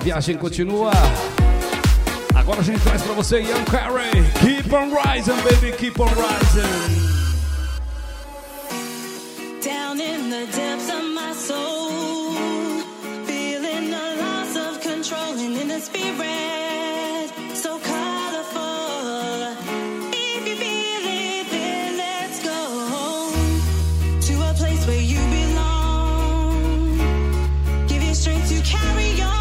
viagem continua. Agora a gente traz pra você Ian Carey. Keep on rising, baby, keep on rising. Down in the depths of my soul, feeling the loss of control and in the spirit, so colorful. If you feel it, then let's go to a place where you belong. Give you strength to carry on.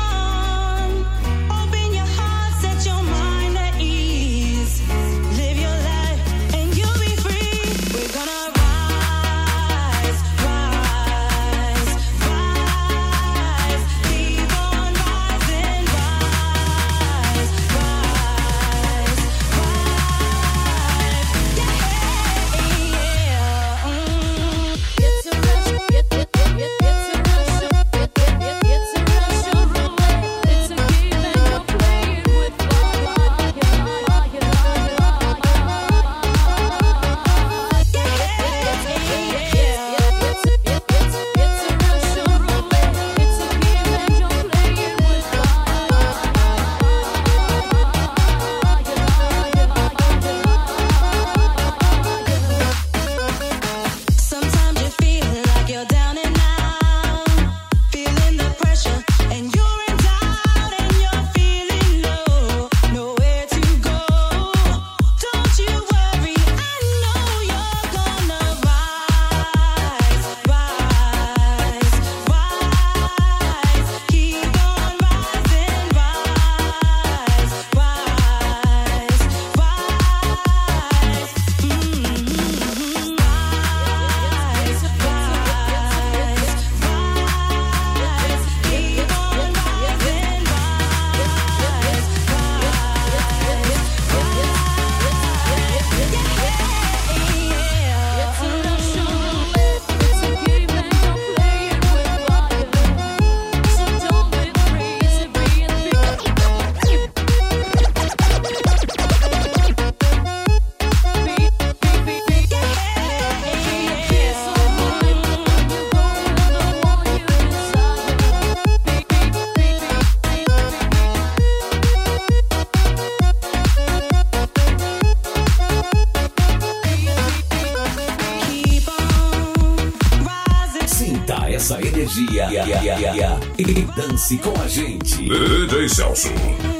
Essa energia e dance com a gente. DJ Celso.